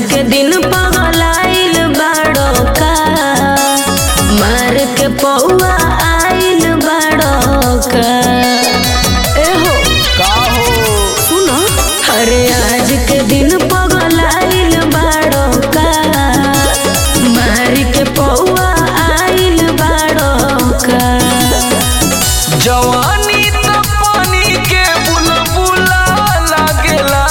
के दिन पगलाइल बाड़ो का मार के पौआ आइल बाड़ो का एहो का हो सुनो अरे आज के दिन पगलाइल बाड़ो का मार के पौआ आइल बाड़ो का जवानी त पानी के बुलबुला लागेला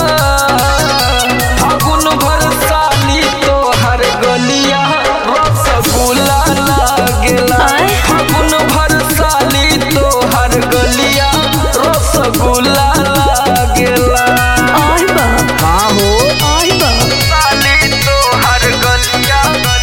फागुन भर साली तो हर गलिया रसगुल्ला लागेला फागुन भर साली तो हर गलिया रसगुल्ला लागेला आई बा हाँ हो आई बा साली तो हर गलिया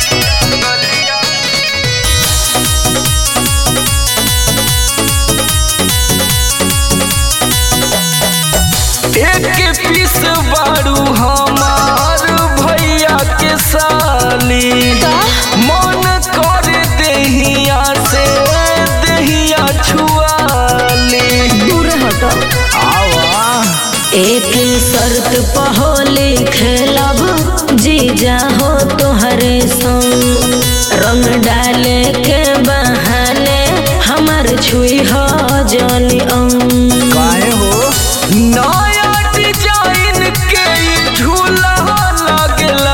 एक पीस बारू हमार भैया के साली मन कर देहिया से देहिया छुआली दूर हटो आवा एक शर्त पहोली खेलब जीजा हो तोहरे संग रंग डाले के बहाने हमर छुई हो जानी अंग काहे हो नया डिजाइन के ई झूला लागेला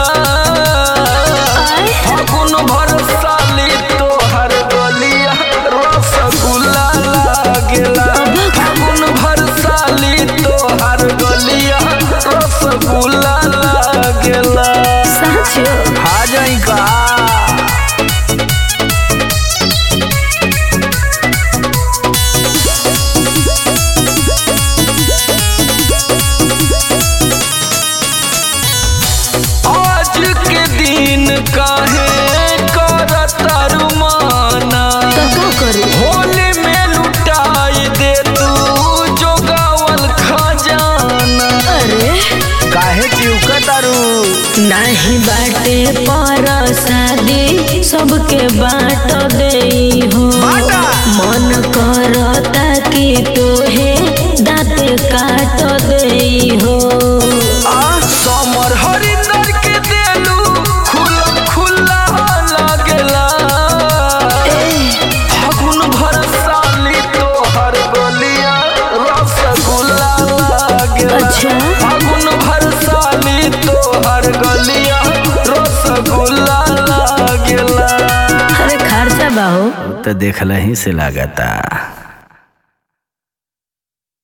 फागुन भर साली तो हर गलिया रसगुल्ला लागेला फागुन भर साली तो हर गलिया रसगुल्ला लागेला सच आ जाई का आज के दिन काहे करता रुमाना का करी होली में लुटाई दे तू जोगावल खजाना अरे काहे चिउकतारू नहीं बाटे पर शादी सबके बाट देई हो बाटा। मन करता कि तोहे दाँत काट देई हो समर हरिंदर के देलू खुला खुला लागेला फागुन भर साली तो हर गलिया रसगुल्ला लागेला अच्छा। फागुन भर साली तो हर गलिया रसगुल्ला लागेला अरे खर्चा बाहो तो देखला ही से लागता।